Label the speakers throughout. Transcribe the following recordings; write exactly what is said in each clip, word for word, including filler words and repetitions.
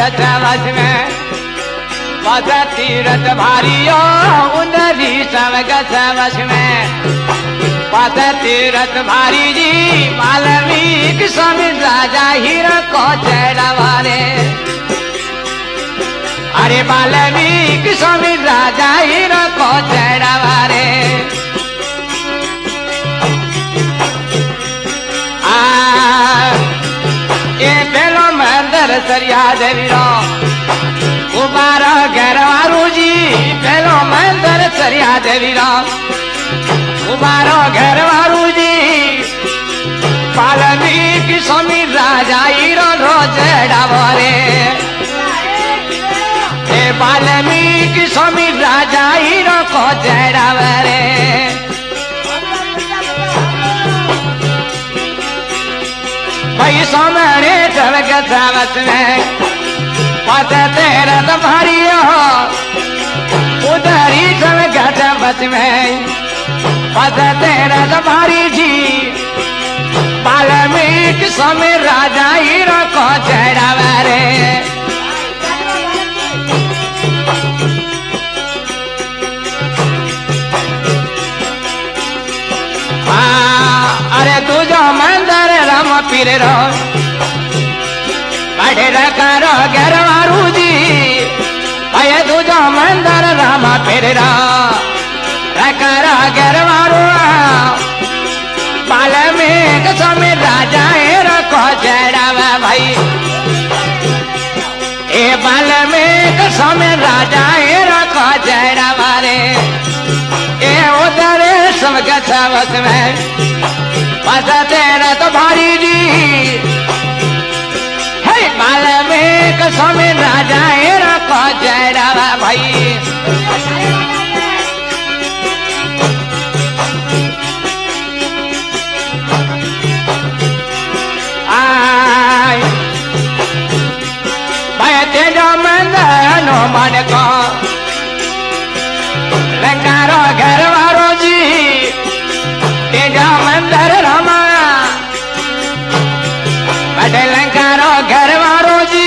Speaker 1: गच में पद तीरथ भारियो उदरी सब गच में पद तीरथ भारी जी वाल्मीकि स्वामी राजा हीरा को चढ़ावारे अरे वाल्मीकि स्वामी राजा हीरा को चढ़ावारे सरिया देवी रो उबारा घेरवारू जी पहलो मंदिर सरिया देवी रो उबारो घेरवारू जी वाल्मीकि स्वामी राजा हीरो रोज डावरे ए वाल्मीकि स्वामी राजा हीरो को चढ़ावरे भाई सोमने चल गच में पद तीरथ भारियो उधरी चल गच में पद तीरथ भारी जी वाल्मीकि स्वामी राजा हीरो को चढ़ावरे अरे तुझो मंदिर राम पीर रो बड़े रकारो घेरवारू जी अये तुझो मंदिर राम पीर रो रकारो घेरवारू वाल्मीकि स्वामी राजा हीरो को चढ़ावा भाई ए वाल्मीकि स्वामी राजा हीरो को चढ़ावा रे ए उधर सब गच में पद तीरथ भारी जी हे वाल्मीकि स्वामी राजा हीरो को चढ़ावा भाई आय भाई तेजो मंदिर नो मन को रंगारो घेरवारो जी तेजा मंदिर रामा बड़े लंकारो घेरवारो जी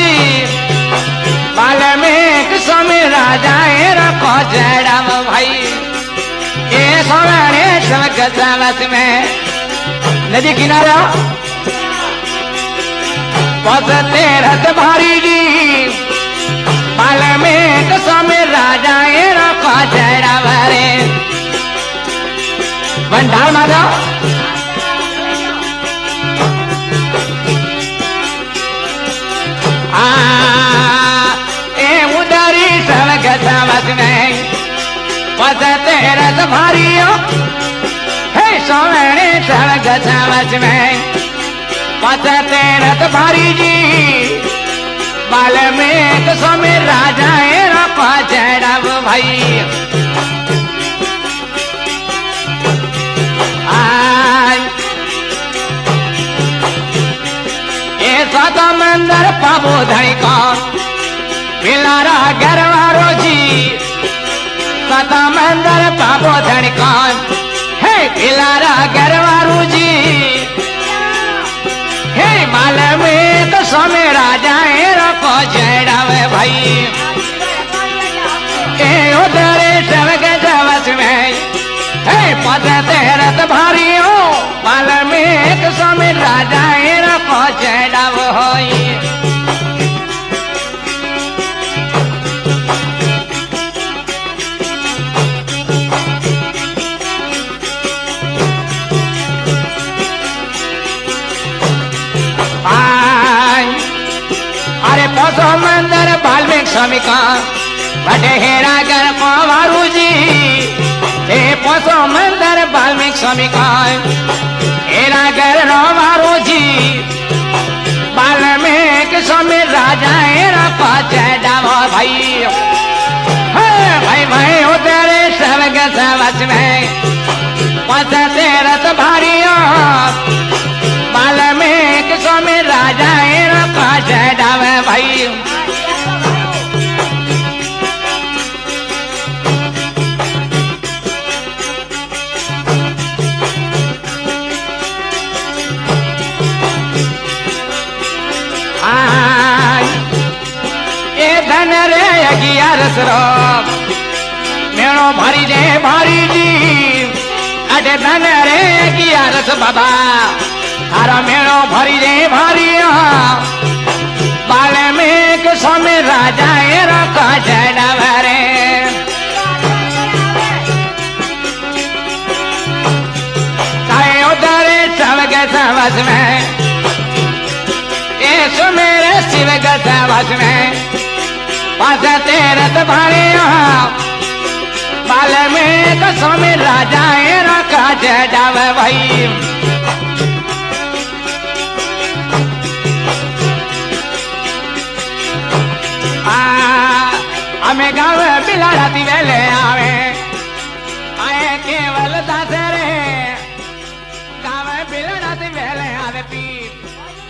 Speaker 1: वाल्मीकि स्वामी राजा हीरो को चढ़ावा भाई ए सोने सब गच में नदी किनारा पद तीरथ भारी जी वाल्मीकि स्वामी राजा हीरो को चढ़ावा रे भंडार माधो आ ए उधरी सब गच में पद तीरथ भारियो हे सोने सब गच में पद तीरथ भारी जी वाल्मीकि स्वामी राजा हीरो को चढ़ावा भाई सत मंदिर पाबो धनी को मिलारा घेरवारो जी सत मंदिर पाबो धनी को हे मिलारा घेरवारो जी हे वाल्मीकि स्वामी राजा हीरो को चढ़ावे भाई ए उधर सब गच में हे पद तीरथ भारियो वाल्मीकि स्वामी राजा हीरो को चढ़ावा होई अरे पोसो मंदिर वाल्मीकि स्वामी का बड़े हेरा कर वारू जी हे पोसो मंदिर वाल्मीकि स्वामी का हेरा कर वारू जी वाल्मीकि स्वामी राजा हीरो को चढ़ावा भाई भाई भाई उधर सब गच में पद तीरथ भारियो वाल्मीकि स्वामी राजा हीरो को चढ़ावा भाई किया रसरो मेणो भारी जे भारी जी अटे धन रे किया रस बाबा थारा मेणो भारी जे भारी बाले में के समय राजा ए रखा चढ़ावरे चाहे उधरे सब के सवस में ये मेरे शिव के सवस में पास तेरे तो भारे बाल में के समय राजा ए रखा चढ़ावे भाई हमें गाँव बिला राती वेले आवे आए केवल दासरे गाँव बिला राती वेले आवे पी